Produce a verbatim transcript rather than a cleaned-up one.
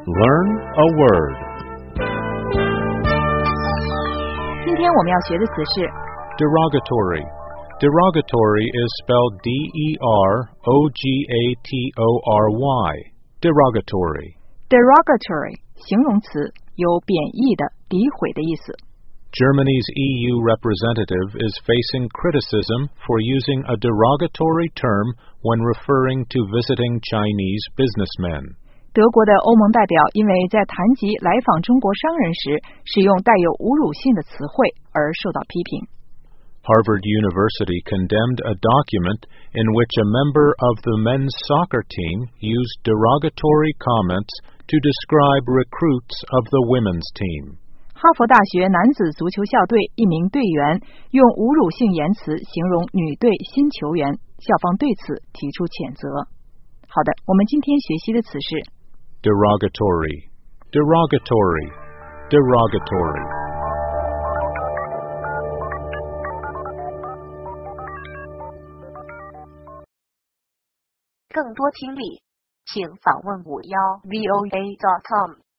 Learn a word. 今天我们要学的词是 Derogatory. Derogatory is spelled D E R O G A T O R Y. Derogatory. derogatory 形容词，有贬义的、诋毁的意思。 Germany's E U representative is facing criticism for using a derogatory term when referring to visiting Chinese businessmen. 德国的欧盟代表因为在谈及来访中国商人时使用带有侮辱性的词汇而受到批评。 Harvard University condemned a document in which a member of the men's soccer team used derogatory comments to describe recruits of the women's team. 哈佛大学男子足球校队一名队员用侮辱性言辞形容女队新球员，校方对此提出谴责。好的，我们今天学习的词是 derogatory, derogatory, derogatory. 更多听力，请访问五幺 V O A dot com。